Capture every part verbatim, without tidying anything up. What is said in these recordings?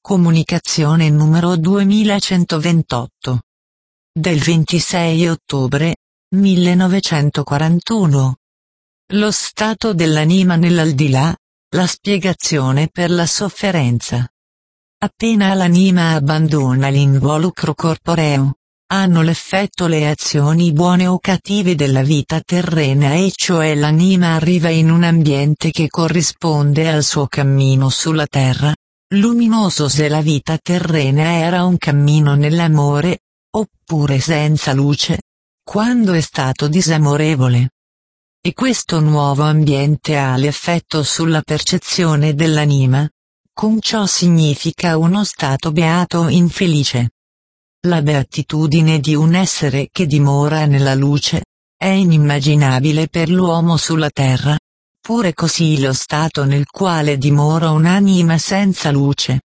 Comunicazione numero duemilacentoventotto. Del ventisei ottobre millenovecentoquarantuno. Lo stato dell'anima nell'aldilà, la spiegazione per la sofferenza. Appena l'anima abbandona l'involucro corporeo, hanno l'effetto le azioni buone o cattive della vita terrena, e cioè l'anima arriva in un ambiente che corrisponde al suo cammino sulla terra, luminoso se la vita terrena era un cammino nell'amore, oppure senza luce, quando è stato disamorevole. E questo nuovo ambiente ha l'effetto sulla percezione dell'anima, con ciò significa uno stato beato o infelice. La beatitudine di un essere che dimora nella luce è inimmaginabile per l'uomo sulla terra, pure così lo stato nel quale dimora un'anima senza luce.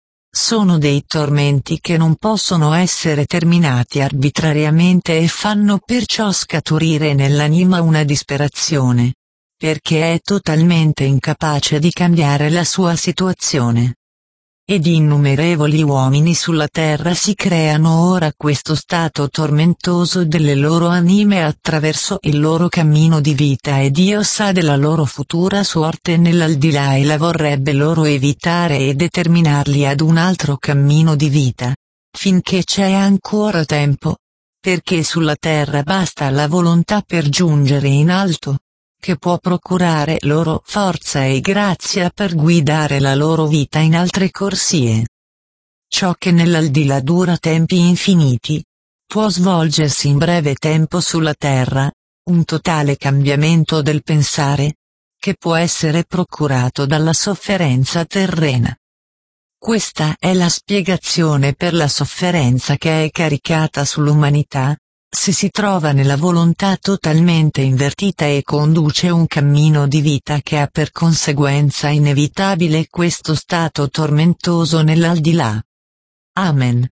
Sono dei tormenti che non possono essere terminati arbitrariamente e fanno perciò scaturire nell'anima una disperazione, perché è totalmente incapace di cambiare la sua situazione. Ed innumerevoli uomini sulla terra si creano ora questo stato tormentoso delle loro anime attraverso il loro cammino di vita, e Dio sa della loro futura sorte nell'aldilà e la vorrebbe loro evitare e determinarli ad un altro cammino di vita, finché c'è ancora tempo, perché sulla terra basta la volontà per giungere in alto, che può procurare loro forza e grazia per guidare la loro vita in altre corsie. Ciò che nell'aldilà dura tempi infiniti, può svolgersi in breve tempo sulla terra, un totale cambiamento del pensare, che può essere procurato dalla sofferenza terrena. Questa è la spiegazione per la sofferenza che è caricata sull'umanità, se si trova nella volontà totalmente invertita e conduce un cammino di vita che ha per conseguenza inevitabile questo stato tormentoso nell'aldilà. Amen.